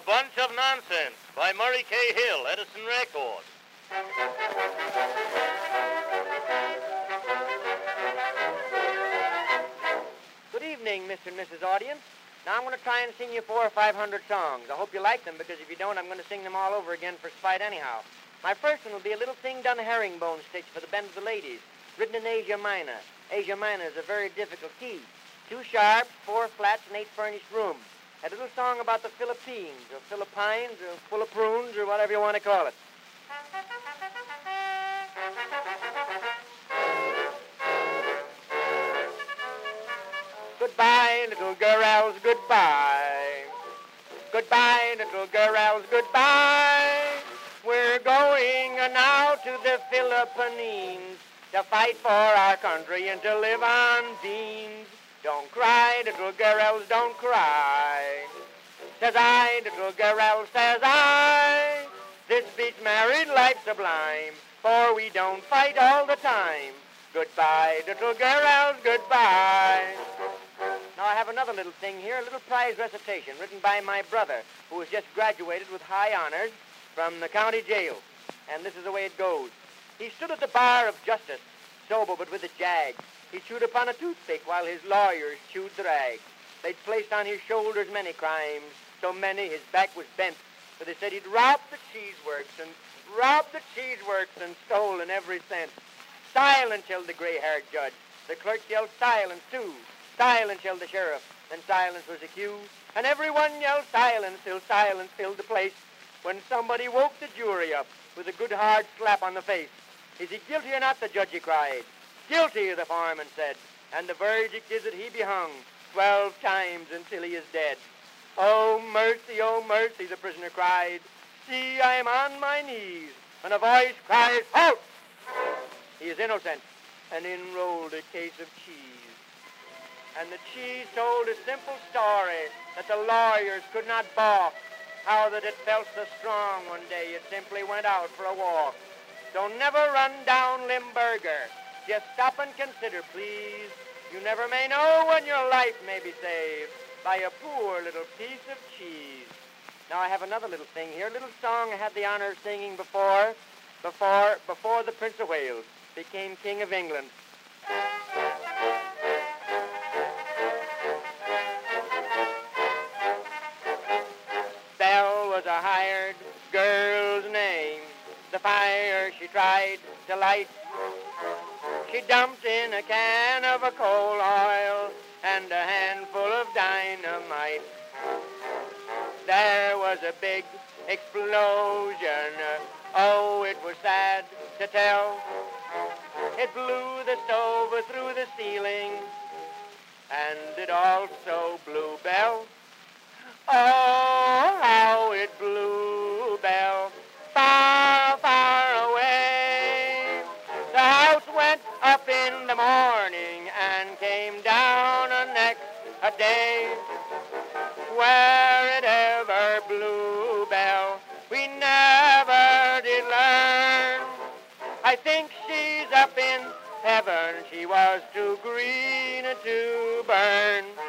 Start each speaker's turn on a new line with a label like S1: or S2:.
S1: Bunch of Nonsense by Murray K. Hill, Edison Records.
S2: Good evening, Mr. and Mrs. Audience. Now I'm going to try and sing you 400 or 500 songs. I hope you like them, because if you don't, I'm going to sing them all over again for spite anyhow. My first one will be a little thing done herringbone stitch for the bend of the ladies, written in Asia Minor. Asia Minor is a very difficult key. 2 sharps, 4 flats, and 8 furnished rooms. A little song about the Philippines, or Philippines, or full of prunes, or whatever you want to call it. Goodbye, little girls, goodbye. Goodbye, little girls, goodbye. We're going now to the Philippines to fight for our country and to live on beans. Don't cry, little girls, don't cry. Says I, little girls, says I. This beats married life sublime, for we don't fight all the time. Goodbye, little girls, goodbye. Now I have another little thing here, a little prize recitation written by my brother, who has just graduated with high honors from the county jail. And this is the way it goes. He stood at the bar of justice, sober but with a jag. He chewed upon a toothpick while his lawyers chewed the rag. They'd placed on his shoulders many crimes, so many his back was bent. So they said he'd robbed the cheeseworks and stolen every cent. Silence, yelled the gray-haired judge. The clerk yelled silence, too. Silence, yelled the sheriff. Then silence was a cue. And everyone yelled silence till silence filled the place. When somebody woke the jury up with a good hard slap on the face. Is he guilty or not, the judge, he cried. Guilty, the foreman said. And the verdict is that he be hung 12 times until he is dead. Oh, mercy, the prisoner cried. See, I am on my knees. And a voice cries, halt! He is innocent. And in rolled a case of cheese. And the cheese told a simple story that the lawyers could not balk. How that it felt so strong one day it simply went out for a walk. So never run down Limburger. Just stop and consider, please. You never may know when your life may be saved by a poor little piece of cheese. Now I have another little thing here, a little song I had the honor of singing before the Prince of Wales became King of England. Belle was a hired girl's name. The fire she tried to light, she dumped in a can of a coal oil and a handful of dynamite. There was a big explosion. Oh, it was sad to tell. It blew the stove through the ceiling, and it also blew Belle. Oh, how it blew Belle far, far away. The house went up in the morning and came down next a day. Where it ever blew Belle, we never did learn. I think she's up in heaven, she was too green to burn.